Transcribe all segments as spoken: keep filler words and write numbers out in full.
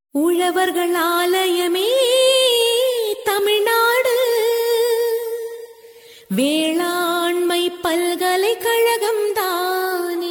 உழவர்கள் ஆலயமே தமிழ்நாடு வேளாண்மை பல்கலைக்கழகம் தானே.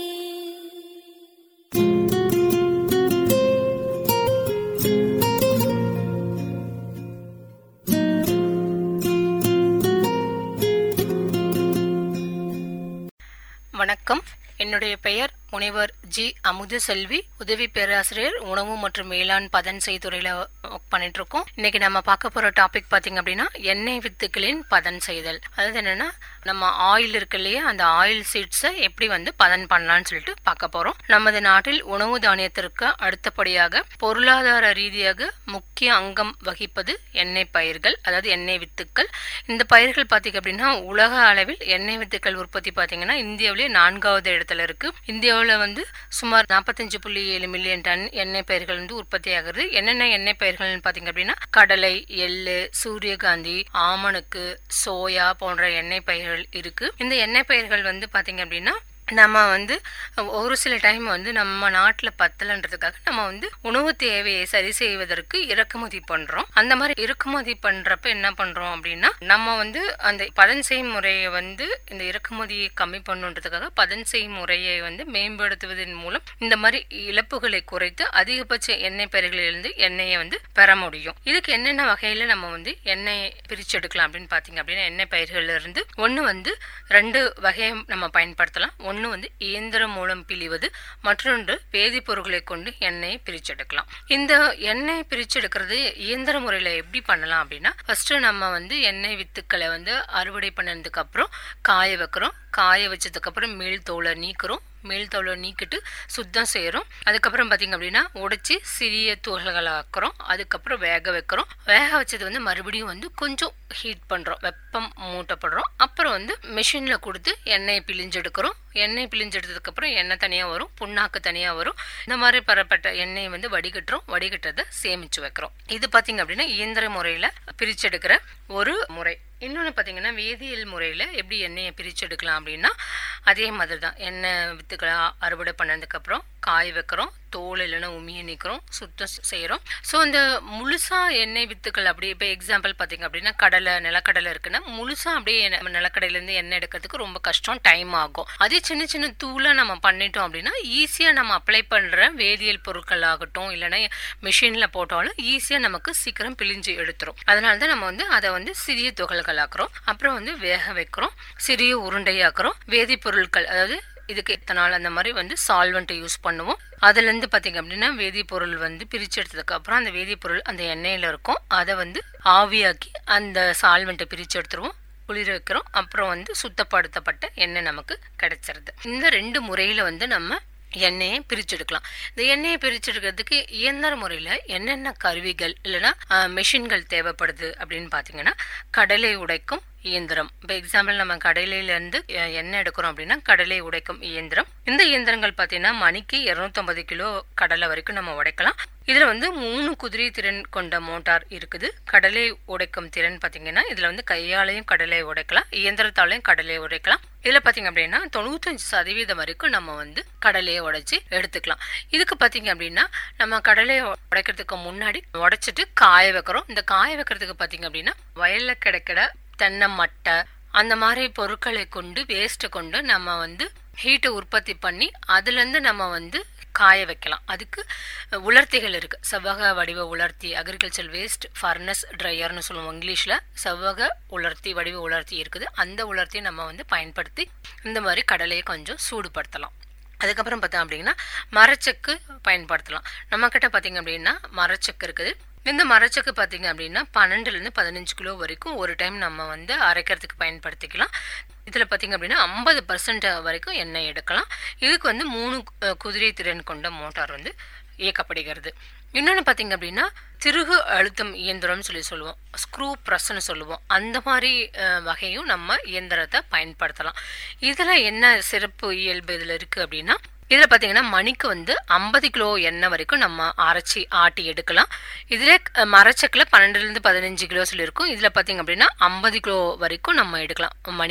வணக்கம். என்னுடைய பெயர் முனைவர் ஜி அமுதசெல்வி, உதவி பேராசிரியர் உணவு மற்றும் வேளாண் பதன் செய்துறையில ஒர்க் பண்ணிட்டு இருக்கோம். இன்னைக்கு நம்ம பார்க்க போற டாபிக் பாத்தீங்க அப்படின்னா எண்ணெய் வித்துக்களின் பதன் செய்தல். அதாவது என்னன்னா, நம்ம ஆயில் இருக்கு இல்லையா, அந்த ஆயில் சீட்ஸை எப்படி வந்து பதன் பண்ணலாம்னு சொல்லிட்டு பார்க்க போறோம். நமது நாட்டில் உணவு தானியத்திற்கு அடுத்தபடியாக பொருளாதார ரீதியாக முக்கிய அங்கம் வகிப்பது எண்ணெய் பயிர்கள், அதாவது எண்ணெய் வித்துக்கள். இந்த பயிர்கள் பாத்தீங்க அப்படின்னா உலக அளவில் எண்ணெய் வித்துக்கள் உற்பத்தி பாத்தீங்கன்னா இந்தியாவிலேயே நான்காவது இடத்துல இருக்கு. இந்தியாவில் வந்து சுமார் நாற்பத்தஞ்சு புள்ளி ஏழு மில்லியன் டன் எண்ணெய் பயிர்கள் வந்து உற்பத்தி ஆகுது. என்னென்ன எண்ணெய் பயிர்கள் பாத்தீங்க அப்படின்னா கடலை, எள்ளு, சூரியகாந்தி, ஆமணக்கு, சோயா போன்ற எண்ணெய் பயிர்கள் இருக்கு. இந்த எண்ணெய் பயிர்கள் வந்து பாத்தீங்க அப்படின்னா நம்ம வந்து ஒரு சில டைம் வந்து நம்ம நாட்டுல பத்தலன்றதுக்காக நம்ம வந்து உணவு தேவையை சரி செய்வதற்கு இறக்குமதி பண்றோம். அந்த மாதிரி இறக்குமதி பண்றப்ப என்ன பண்றோம் அப்படின்னா, நம்ம வந்து அந்த பதன் செய்யும் முறையை வந்து இந்த இறக்குமதியை கம்மி பண்ணுன்றதுக்காக பதன் செய்யும் முறையை வந்து மேம்படுத்துவதன் மூலம் இந்த மாதிரி இழப்புகளை குறைத்து அதிகபட்ச எண்ணெய் பயிர்களிலிருந்து எண்ணெயை வந்து பெற முடியும். இதுக்கு என்னென்ன வகையில நம்ம வந்து எண்ணெய் பிரிச்சு எடுக்கலாம் அப்படின்னு பாத்தீங்க அப்படின்னா, எண்ணெய் பயிர்கள்ல இருந்து ஒண்ணு வந்து ரெண்டு வகையை நம்ம பயன்படுத்தலாம். ஒன்னு வந்து இயந்திரம் மூலம் பிழிவது, மற்றொன்று வேதிப்பொருட்களை கொண்டு எண்ணெயை பிரிச்செடுக்கலாம். இந்த எண்ணெய் பிரிச்செடுக்கிறது இயந்திர முறையில எப்படி பண்ணலாம் அப்படின்னா, ஃபர்ஸ்ட் நம்ம வந்து எண்ணெய் வித்துக்களை வந்து அறுவடை பண்ணதுக்கு அப்புறம் காய வைக்கிறோம். காய வச்சதுக்கு அப்புறம் மேல் தோலை நீக்கிறோம். மேல் தோலை நீக்கிட்டு சுத்தம் செய்யறோம். அதுக்கப்புறம் பாத்தீங்க அப்படின்னா உடைச்சி சிறிய தூள்களாக்குறோம். அதுக்கப்புறம் வேக வைக்கிறோம். வேக வச்சது வந்து மறுபடியும் வந்து கொஞ்சம் ஹீட் பண்றோம், வெப்பம் மூட்டப்படுறோம். அப்புறம் வந்து மிஷின்ல கொடுத்து எண்ணெயை பிழிஞ்செடுக்கிறோம். எண்ணெய் பிழிஞ்செடுத்ததுக்கு அப்புறம் எண்ணெய் தனியா வரும், புண்ணாக்கு தனியா வரும். இந்த மாதிரி பெறப்பட்ட எண்ணெயை வந்து வடிகட்டுறோம். வடிகட்டுறதை சேமிச்சு வைக்கிறோம். இது பாத்தீங்க அப்படின்னா இயந்திர முறையில பிரிச்செடுக்கிற ஒரு முறை. இன்னொன்று பார்த்தீங்கன்னா வேதியியல் முறையில் எப்படி எண்ணெயை பிரிச்செடுக்கலாம் அப்படின்னா, அதே மாதிரி தான் எண்ணெய் வித்துக்களை அறுவடை பண்ணதுக்கப்புறம் காய வைக்கிறோம், தோல் இல்லைன்னா உமியை நீக்கிறோம், சுத்தம் செய்கிறோம். ஸோ இந்த முழுசாக எண்ணெய் வித்துக்கள் அப்படி இப்போ எக்ஸாம்பிள் பார்த்தீங்க அப்படின்னா கடலை, நிலக்கடலை இருக்குன்னா முழுசாக அப்படியே நிலக்கடையிலேருந்து எண்ணெய் எடுக்கிறதுக்கு ரொம்ப கஷ்டம், டைம் ஆகும். அதே சின்ன சின்ன தூளாக நம்ம பண்ணிட்டோம் அப்படின்னா ஈஸியாக நம்ம அப்ளை பண்ணுற வேதியியல் பொருட்கள் ஆகட்டும் இல்லைன்னா மிஷினில் போட்டாலும் ஈஸியாக நமக்கு சீக்கிரம் பிழிஞ்சு எடுத்துரும். அதனால தான் நம்ம வந்து அதை வந்து சிறிய துகள்கள் ஆக்குறோம். அப்புறம் வந்து வேக வைக்கிறோம், சிறிய உருண்டையாக்குறோம். வேதிப்பொருட்கள், அதாவது இதுக்கு எத்தனால் அந்த மாதிரி வந்து சால்வெண்ட் யூஸ் பண்ணுவோம். அதுல இருந்து பாத்தீங்க அப்படின்னா வேதிப்பொருள் வந்து பிரிச்சு எடுத்ததுக்கு அப்புறம் அந்த வேதிப்பொருள் அந்த எண்ணெயில இருக்கும். அதை வந்து ஆவியாக்கி அந்த சால்வெண்ட்டை பிரிச்சு எடுத்துருவோம், குளிர வைக்கிறோம். அப்புறம் வந்து சுத்தப்படுத்தப்பட்ட எண்ணெய் நமக்கு கிடைச்சிருது. இந்த ரெண்டு முறையில வந்து நம்ம எண்ணெயை பிரிச்செடுக்கலாம். இந்த எண்ணெயை பிரிச்செடுக்கிறதுக்கு இயந்திர முறையில என்னென்ன கருவிகள் இல்லைன்னா மெஷின்கள் தேவைப்படுது அப்படின்னு பாத்தீங்கன்னா, கடலை உடைக்கும் இயந்திரம். இப்போ எக்ஸாம்பிள் நம்ம கடலையில இருந்து எண்ணெய் எடுக்கிறோம் அப்படின்னா கடலை உடைக்கும் இயந்திரம். இந்த இயந்திரங்கள் பார்த்தீங்கன்னா மணிக்கு இருநூத்தி ஐம்பது கிலோ கடலை வரைக்கும் நம்ம உடைக்கலாம். இதுல வந்து மூணு குதிரை திறன் கொண்ட மோட்டார் இருக்குது. கடலை உடைக்கும் திறன் பாத்தீங்கன்னா இதுல வந்து கையாலையும் கடலை உடைக்கலாம், இயந்திரத்தாலையும் கடலை உடைக்கலாம். இதுல பாத்தீங்க அப்படின்னா தொண்ணூத்தஞ்சு சதவீதம் வரைக்கும் நம்ம வந்து கடலையை உடைச்சு எடுத்துக்கலாம். இதுக்கு பாத்தீங்க அப்படின்னா நம்ம கடலையை உடைக்கிறதுக்கு முன்னாடி உடைச்சிட்டு காய வைக்கிறோம். இந்த காய வைக்கிறதுக்கு பாத்தீங்க அப்படின்னா வயல்ல கிடைக்கிற தென்னை மட்டை அந்த மாதிரி பொருட்களை கொண்டு வேஸ்ட்டை கொண்டு நம்ம வந்து ஹீட்டை உற்பத்தி பண்ணி அதுல இருந்து நம்ம வந்து காய வைக்கலாம். அதுக்கு உலர்த்திகள் இருக்கு. செவ்வக வடிவ உலர்த்தி, அக்ரிகல்ச்சர் வேஸ்ட் ஃபர்னஸ் ட்ரையர்னு சொல்லுவோம் இங்கிலீஷ்ல. செவ்வக உலர்த்தி வடிவ உலர்த்தி இருக்குது. அந்த உலர்த்தியை நம்ம வந்து பயன்படுத்தி இந்த மாதிரி கடலையை கொஞ்சம் சூடுபடுத்தலாம். அதுக்கப்புறம் பார்த்தோம் அப்படின்னா மரச்சக்கு பயன்படுத்தலாம். நம்ம கிட்ட பார்த்தீங்க அப்படின்னா மரச்சக்கு இருக்குது. இந்த மரச்சக்கு பார்த்தீங்க அப்படின்னா பன்னெண்டுல இருந்து பதினஞ்சு கிலோ வரைக்கும் ஒரு டைம் நம்ம வந்து அரைக்கிறதுக்கு பயன்படுத்திக்கலாம். இதுல பாத்தீங்க அப்படின்னா ஐம்பது பர்சன்ட் வரைக்கும் எண்ணெய் எடுக்கலாம். இதுக்கு வந்து மூணு குதிரை திறன் கொண்ட மோட்டார் வந்து இயக்கப்படுகிறது. இன்னொன்னு பாத்தீங்க அப்படின்னா திருகு அழுத்தம் இயந்திரம் சொல்லி சொல்லுவோம், ஸ்க்ரூ பிரஸ்ன்னு சொல்லுவோம். அந்த மாதிரி வகையும் நம்ம இயந்திரத்தை பயன்படுத்தலாம். இதுல என்ன சிறப்பு இயல்பு இதுல இருக்கு அப்படின்னா, இதுல பாத்தீங்கன்னா மணிக்கு வந்து ஐம்பது கிலோ எண்ணெய் வரைக்கும் நம்ம அரைச்சி ஆட்டி எடுக்கலாம். இதுல மரச்சக்கில் பன்னெண்டுல இருந்து பதினஞ்சு கிலோ சொல்லி இருக்கும். இதுல பாத்தீங்க அப்படின்னா ஐம்பது கிலோ வரைக்கும் நம்ம எடுக்கலாம் மணிக்கு.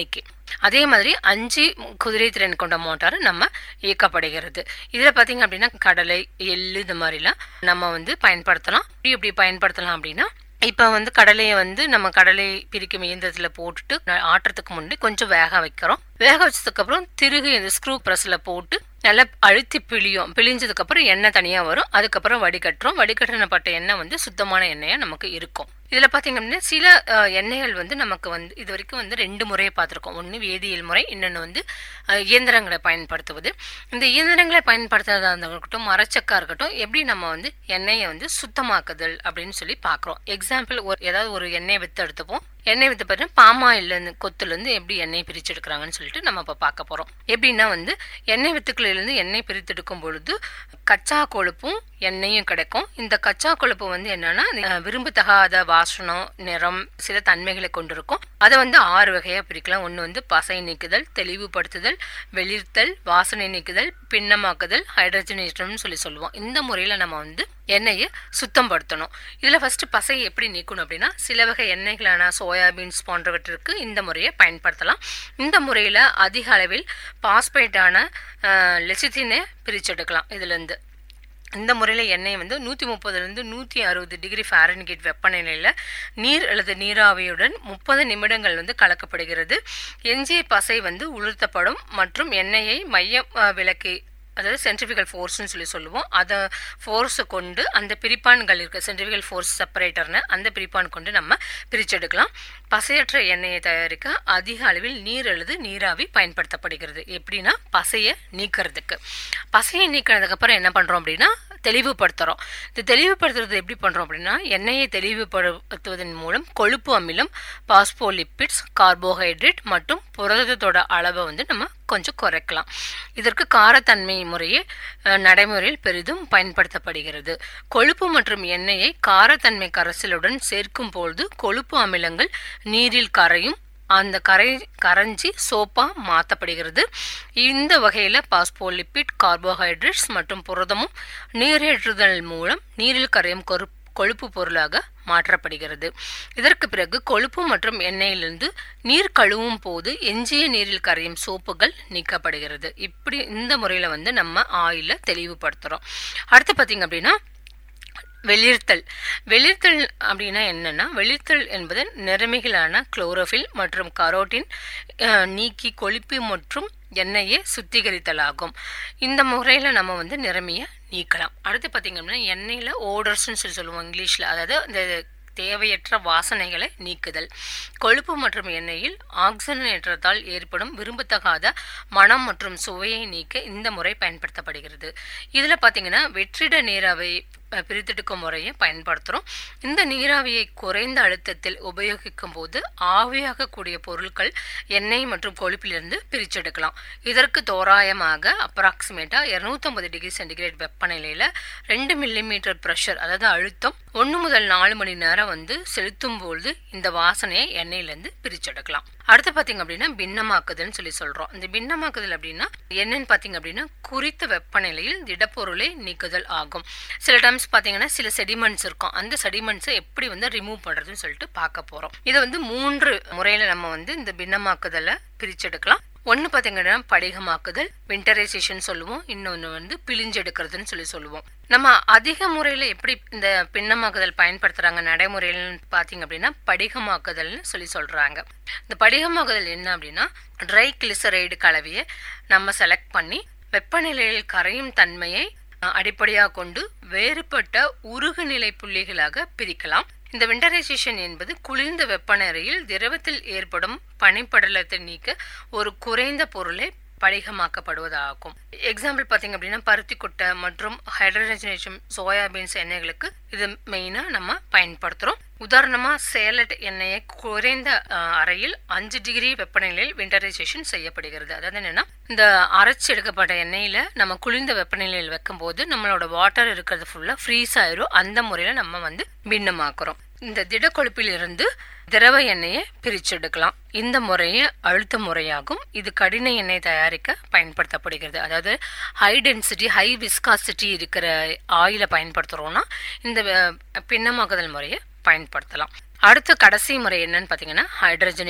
அதே மாதிரி அஞ்சு குதிரை திறன் கொண்ட மோட்டார் நம்ம இயக்கப்படுகிறது. இதுல பாத்தீங்க அப்படின்னா கடலை, எள்ளு இந்த மாதிரிலாம் நம்ம வந்து பயன்படுத்தலாம். எப்படி பயன்படுத்தலாம் அப்படின்னா, இப்ப வந்து கடலையை வந்து நம்ம கடலை பிரிக்கும் இயந்திரத்துல போட்டுட்டு ஆட்டுறதுக்கு முன்னாடி கொஞ்சம் வேக வைக்கிறோம். வேக வச்சதுக்கு அப்புறம் திருகு இந்த ஸ்க்ரூ பிரஸ்ல போட்டு நல்லா அழுத்தி பிழியும். பிழிஞ்சதுக்கு அப்புறம் எண்ணெய் தனியா வரும். அதுக்கப்புறம் வடிகட்டுறோம். வடிகட்டினப்பட்ட எண்ணெய் வந்து சுத்தமான எண்ணெயா நமக்கு இருக்கும். இதுல பாத்தீங்க அப்படின்னா சில எண்ணெய்கள் வந்து நமக்கு வந்து இது வரைக்கும் வந்து ரெண்டு முறையை பார்த்திருக்கோம். ஒன்னு வேதியியல் முறை, இன்னொன்னு வந்து இயந்திரங்களை பயன்படுத்துவது. இந்த இயந்திரங்களை பயன்படுத்துறதா இருக்கட்டும், மரச்சக்கா இருக்கட்டும், எப்படி நம்ம வந்து எண்ணெயை வந்து சுத்தமாக்குதல் அப்படின்னு சொல்லி பாக்குறோம். எக்ஸாம்பிள், ஒரு ஏதாவது ஒரு எண்ணெய் வித்து எடுத்துப்போம். எண்ணெய் வித்து பார்த்தீங்கன்னா பாமாயில் இருந்து கொத்துல இருந்து எப்படி எண்ணெய் பிரிச்சு எடுக்கிறாங்கன்னு சொல்லிட்டு நம்ம இப்ப பார்க்க போறோம். எப்படின்னா வந்து எண்ணெய் வித்துக்களில இருந்து எண்ணெய் பிரித்து எடுக்கும் பொழுது கச்சா கொழுப்பும் எண்ணெயும் கிடைக்கும். இந்த கச்சா கொழுப்பு வந்து என்னன்னா விரும்பத்தகாத வாசனம், நிறம், சில தன்மைகளை கொண்டிருக்கும். அதை வந்து ஆறு வகையா பிரிக்கலாம். ஒண்ணு வந்து பசை நீக்குதல், தெளிவுபடுத்துதல், வெளிர்த்தல், வாசனை நீக்குதல், பின்னமாக்குதல், ஹைட்ரஜனேற்றம் சொல்லி சொல்லுவோம். இந்த முறையில நம்ம வந்து எண்ணெயை சுத்தம் படுத்தணும். இதுல ஃபர்ஸ்ட் பசை எப்படி நீக்கணும் அப்படின்னா, சில வகை எண்ணெய்களான சோயாபீன்ஸ் போன்றவற்றிற்கு இந்த முறையை பயன்படுத்தலாம். இந்த முறையில அதிக அளவில் பாஸ்பேட்டான லெசித்தினை பிரிச்செடுக்கலாம். இதுல இருந்து இந்த முறையில எண்ணெய் வந்து நூத்தி முப்பதுல இருந்து நூத்தி அறுபது டிகிரி ஃபாரன்ஹீட் வெப்பநிலையில நீர் அல்லது நீராவியுடன் முப்பது நிமிடங்கள் வந்து கலக்கப்படுகிறது. எஞ்சிய பசை வந்து உலர்த்தப்படும் மற்றும் எண்ணெயை மைய விளக்கி, அதாவது சென்ட்ரிஃபிகல் ஃபோர்ஸ்ன்னு சொல்லி சொல்லுவோம். அதை ஃபோர்ஸை கொண்டு அந்த பிரிப்பான்கள் இருக்க சென்ட்ரிஃபிகல் ஃபோர்ஸ் செப்பரேட்டர்னு அந்த பிரிப்பான் கொண்டு நம்ம பிரிச்செடுக்கலாம். பசையற்ற எண்ணெயை தயாரிக்க அதிக அளவில் நீர் அல்லது நீராவி பயன்படுத்தப்படுகிறது. எப்படின்னா பசையை நீக்கிறதுக்கு. பசையை நீக்கிறதுக்கு அப்புறம் என்ன பண்றோம் அப்படின்னா தெளிவுபடுத்துறோம். இந்த தெளிவுபடுத்துறது எப்படி பண்றோம் அப்படின்னா, எண்ணெயை தெளிவுபடுத்துவதன் மூலம் கொழுப்பு அமிலம், பாஸ்போலிப்பிட்ஸ், கார்போஹைட்ரேட் மற்றும் புரதத்தோட அளவை வந்து நம்ம கொஞ்சம் குறைக்கலாம். இதற்கு காரத்தன்மை முறையே நடைமுறையில் பெரிதும் பயன்படுத்தப்படுகிறது. கொழுப்பு மற்றும் எண்ணெயை காரத்தன்மை கரைசலுடன் சேர்க்கும் பொழுது கொழுப்பு அமிலங்கள் நீரில் கரையும். அந்த கரை கரைஞ்சி சோப்பா மாற்றப்படுகிறது. இந்த வகையில பாஸ்போலிப்பிட், கார்போஹைட்ரேட்ஸ் மற்றும் புரதமும் நீரேற்றுதல் மூலம் நீரில் கரையும் கொழுப்பு பொருளாக மாற்றப்படுகிறது. இதற்கு பிறகு கொழுப்பு மற்றும் எண்ணெயிலிருந்து நீர் கழுவும் போது எஞ்சிய நீரில் கரையும் சோப்புகள் நீக்கப்படுகிறது. இப்படி இந்த முறையில வந்து நம்ம ஆயில தெளிவுபடுத்துறோம். அடுத்து பாத்தீங்க அப்படின்னா வெளிர்த்தல். வெளிர்த்தல் அப்படின்னா என்னன்னா, வெளிர்த்தல் என்பது நிறமிகளான குளோரோஃபில் மற்றும் கரோட்டின் நீக்கி கொழுப்பு மற்றும் எண்ணெயை சுத்திகரித்தல் ஆகும். இந்த முறையில நம்ம வந்து நிறமிய நீக்கலாம். அடுத்து பாத்தீங்கன்னா எண்ணெயில ஓடர்ஸ்ன்னு சொல்லி சொல்லுவோம் இங்கிலீஷ்ல, அதாவது இந்த தேவையற்ற வாசனைகளை நீக்குதல். கொழுப்பு மற்றும் எண்ணெயில் ஆக்சிஜனேற்றத்தால் ஏற்படும் விரும்பத்தகாத மனம் மற்றும் சுவையை நீக்க இந்த முறை பயன்படுத்தப்படுகிறது. இதுல பாத்தீங்கன்னா வெற்றிட நீராவை பிரித்தெடுக்கும் முறையை பயன்படுத்துறோம். இந்த நீராவியை குறைந்த அழுத்தத்தில் உபயோகிக்கும் போது ஆவியாக கூடிய பொருட்கள் எண்ணெய் மற்றும் கொழுப்பிலிருந்து பிரிச்செடுக்கலாம். இதற்கு தோராயமாக அப்ராக்சிமேட்டா இருநூத்தி ஐம்பது டிகிரி சென்டிகிரேட் வெப்பநிலையில ரெண்டு மில்லிமீட்டர் பிரஷர், அதாவது அழுத்தம் ஒன்னு முதல் நாலு மணி நேரம் வந்து செலுத்தும் பொழுது இந்த வாசனையை எண்ணெயிலிருந்து பிரிச்செடுக்கலாம். அடுத்து பாத்தீங்க அப்படின்னா பின்னமாக்குதல்னு சொல்லி சொல்றோம். இந்த பின்னமாக்குதல் அப்படின்னா என்னன்னு பாத்தீங்க அப்படின்னா குறித்த வெப்பநிலையில் திடப்பொருளை நீக்குதல் ஆகும். சில டைம்ஸ் பாத்தீங்கன்னா சில செடிமெண்ட்ஸ் இருக்கும். அந்த செடிமெண்ட்ஸை எப்படி வந்து ரிமூவ் பண்றதுன்னு சொல்லிட்டு பார்க்க போறோம். இதை வந்து மூன்று முறையில நம்ம வந்து இந்த பின்னமாக்குதலை பிரிச்செடுக்கலாம். ஒன்னு பாத்தீங்கன்னா படிகமாக்குதல், விண்டரைசேஷன் சொல்லுவோம். இன்னொன்னு வந்து பிழிஞ்செடுக்கிறதுன்னு சொல்லி சொல்லுவோம். நம்ம அதிக முறையில எப்படி இந்த பின்னமாக்குதல் பயன்படுத்துறாங்க நடைமுறையில் பாத்தீங்க அப்படின்னா படிகமாக்குதல்னு சொல்லி சொல்றாங்க. இந்த படிகமாக்குதல் என்ன அப்படின்னா, ட்ரை கிளிசரைடு கலவையை நம்ம செலக்ட் பண்ணி வெப்பநிலையில் கரையும் தன்மையை அடிப்படையாக கொண்டு வேறுபட்ட உருகுநிலை புள்ளிகளாக பிரிக்கலாம். இந்த விண்டரைசேஷன் என்பது குளிர்ந்த வெப்பநிலையில் திரவத்தில் ஏற்படும் பனிப்படலத்தை நீக்க ஒரு குறைந்த பொருளை படிகமாக்கப்படுவதாகும். எக்ஸாம்பிள் பாத்தீங்க அப்படின்னா பருத்தி கொட்டை மற்றும் ஹைட்ரஜனேஷன் சோயாபீன்ஸ் எண்ணெய்களுக்கு இது மெயினா நம்ம பயன்படுத்துறோம். உதாரணமா சேலட் எண்ணெயை குறைந்த அறையில் அஞ்சு டிகிரி வெப்பநிலையில் விண்டரைசேஷன் செய்யப்படுகிறது. அதாவது என்னன்னா, இந்த அரைச்சி எடுக்கப்பட்ட எண்ணெயில நம்ம குளிர்ந்த வெப்பநிலையில் வைக்கும் போது நம்மளோட வாட்டர் இருக்கிறது ஃபுல்லா ஃப்ரீஸ் ஆயிரும். அந்த முறையில நம்ம வந்து பின்னமாக்குறோம். இந்த திட கொழுப்பில் இருந்து திரவ எண்ணெயை பிரிச்செடுக்கலாம். இந்த முறையை அழுத்த முறையாகும். இது கடின எண்ணெய் தயாரிக்க பயன்படுத்தப்படுகிறது. அதாவது ஹை டென்சிட்டி ஹை விஸ்காசிட்டி இருக்கிற ஆயில பயன்படுத்துறோம்னா இந்த பின்னமாக்குதல் முறையை பயன்படுத்தலாம். அடுத்த கடைசி முறை என்னன்னு பாத்தீங்கன்னா ஹைட்ரஜனேற்றம்.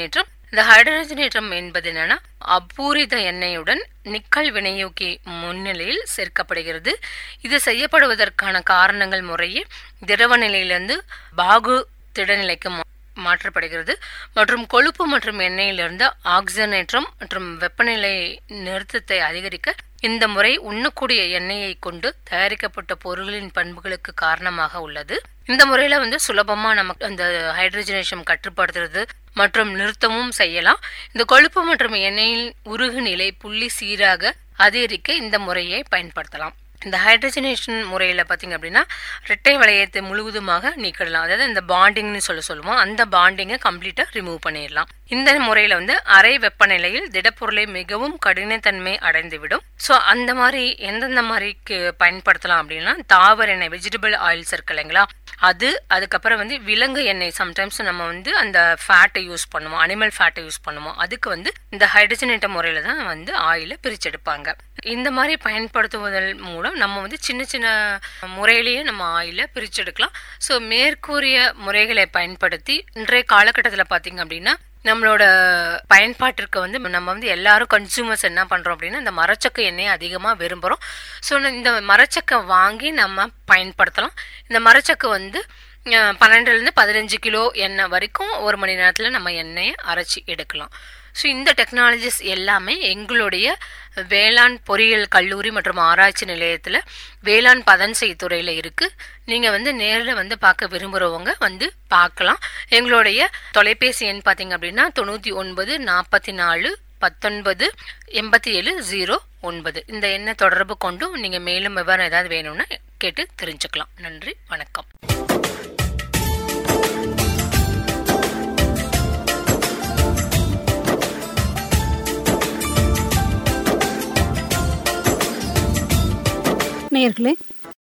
இந்த ஹைட்ரஜனேற்றம் என்பது என்னன்னா அப்பூரித எண்ணெயுடன் நிக்கல் வினையூக்கி முன்னிலையில் சேர்க்கப்படுகிறது. இது செய்யப்படுவதற்கான காரணங்கள் முறையே திரவ நிலையிலிருந்து பாகு திடநிலைக்கு மாற்றப்படுகிறது மற்றும் கொழுப்பு மற்றும் எண்ணெயிலிருந்து ஆக்சிஜனேற்றம் மற்றும் வெப்பநிலை நிறுத்தத்தை அதிகரிக்க இந்த முறை உண்ணக்கூடிய எண்ணெயை கொண்டு தயாரிக்கப்பட்ட பொருள்களின் பண்புகளுக்கு காரணமாக உள்ளது. இந்த முறையில வந்து சுலபமா நமக்கு அந்த ஹைட்ரஜனேஷன் கட்டுப்படுத்துறது மற்றும் நிறுத்தமும் செய்யலாம். இந்த கொழுப்பு மற்றும் எண்ணெயின் உருகு நிலை புள்ளி சீராக அதிகரிக்க இந்த முறையை பயன்படுத்தலாம். இந்த ஹைட்ரஜனேஷன் முறையில பாத்தீங்க அப்படின்னா இரட்டை வளையத்தை முழுவதுமாக நீக்கிடலாம். அதாவது இந்த பாண்டிங்னு சொல்ல சொல்லுவோம், அந்த பாண்டிங்கை கம்ப்ளீட்டா ரிமூவ் பண்ணிடலாம். இந்த முறையில வந்து அரை வெப்பநிலையில் திடப்பொருளை மிகவும் கடினத்தன்மை அடைந்துவிடும். ஸோ அந்த மாதிரி எந்தெந்த மாதிரிக்கு பயன்படுத்தலாம் அப்படின்னா தாவர எண்ணெய் வெஜிடபிள் ஆயில்ஸ் இருக்கு இல்லைங்களா, அது அதுக்கப்புறம் வந்து விலங்கு எண்ணெய் சம்டைம்ஸ் நம்ம வந்து அந்த ஃபேட்டை யூஸ் பண்ணுவோம், அனிமல் ஃபேட்டை யூஸ் பண்ணுவோம். அதுக்கு வந்து இந்த ஹைட்ரஜனேட்ட முறையில தான் வந்து ஆயிலை பிரிச்செடுப்பாங்க. இந்த மாதிரி பயன்படுத்துவதன் மூலம் நம்ம வந்து சின்ன சின்ன முறையிலேயே நம்ம ஆயிலை பிரிச்செடுக்கலாம். ஸோ மேற்கூறிய முறைகளை பயன்படுத்தி இன்றைய காலகட்டத்தில் பார்த்தீங்க அப்படின்னா நம்மளோட பயன்பாட்டிற்கு வந்து நம்ம வந்து எல்லாரும் கன்சூமர்ஸ் என்ன பண்றோம் அப்படின்னா இந்த மரச்சக்க எண்ணெயை அதிகமாக விரும்புகிறோம். ஸோ இந்த மரச்சக்கை வாங்கி நம்ம பயன்படுத்தலாம். இந்த மரச்சக்கு வந்து பன்னெண்டுலேருந்து பதினஞ்சு கிலோ எண்ணெய் வரைக்கும் ஒரு மணி நேரத்தில் நம்ம எண்ணெயை அரைச்சி எடுக்கலாம். ஸோ இந்த டெக்னாலஜிஸ் எல்லாமே எங்களுடைய வேளாண் பொறியியல் கல்லூரி மற்றும் ஆராய்ச்சி நிலையத்தில் வேளாண் பதன்செய் துறையில் இருக்குது. நீங்கள் வந்து நேரில் வந்து பார்க்க விரும்புகிறவங்க வந்து பார்க்கலாம். எங்களுடைய தொலைபேசி எண் பார்த்தீங்க அப்படின்னா தொண்ணூற்றி ஒன்பது நாற்பத்தி நாலு பத்தொன்பது எண்பத்தி ஏழு ஜீரோ ஒன்பது. இந்த எண்ணை தொடர்பு கொண்டும் நீங்கள் மேலும் விவரம் ஏதாவது வேணும்னா கேட்டு தெரிஞ்சுக்கலாம். நன்றி, வணக்கம். நேயர்களே,